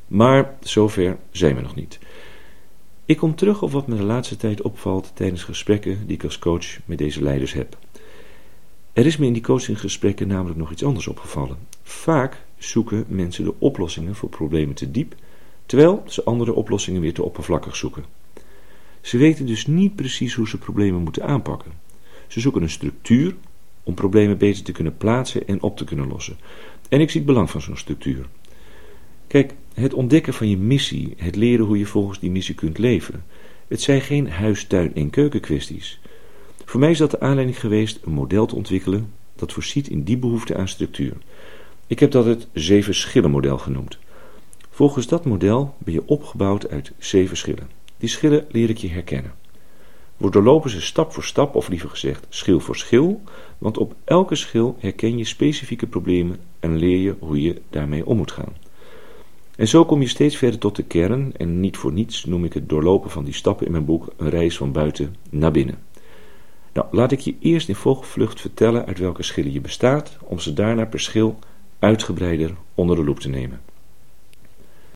Maar zover zijn we nog niet. Ik kom terug op wat me de laatste tijd opvalt tijdens gesprekken die ik als coach met deze leiders heb. Er is me in die coachinggesprekken namelijk nog iets anders opgevallen. Vaak zoeken mensen de oplossingen voor problemen te diep, terwijl ze andere oplossingen weer te oppervlakkig zoeken. Ze weten dus niet precies hoe ze problemen moeten aanpakken. Ze zoeken een structuur om problemen beter te kunnen plaatsen en op te kunnen lossen. En ik zie het belang van zo'n structuur. Kijk, het ontdekken van je missie, het leren hoe je volgens die missie kunt leven, het zijn geen huis-, tuin- en keukenkwesties. Voor mij is dat de aanleiding geweest een model te ontwikkelen dat voorziet in die behoefte aan structuur. Ik heb dat het 7 schillen model genoemd. Volgens dat model ben je opgebouwd uit 7 schillen. Die schillen leer ik je herkennen. We doorlopen ze stap voor stap, of liever gezegd schil voor schil, want op elke schil herken je specifieke problemen en leer je hoe je daarmee om moet gaan. En zo kom je steeds verder tot de kern en niet voor niets noem ik het doorlopen van die stappen in mijn boek een reis van buiten naar binnen. Nou, laat ik je eerst in vogelvlucht vertellen uit welke schillen je bestaat, om ze daarna per schil uitgebreider onder de loep te nemen.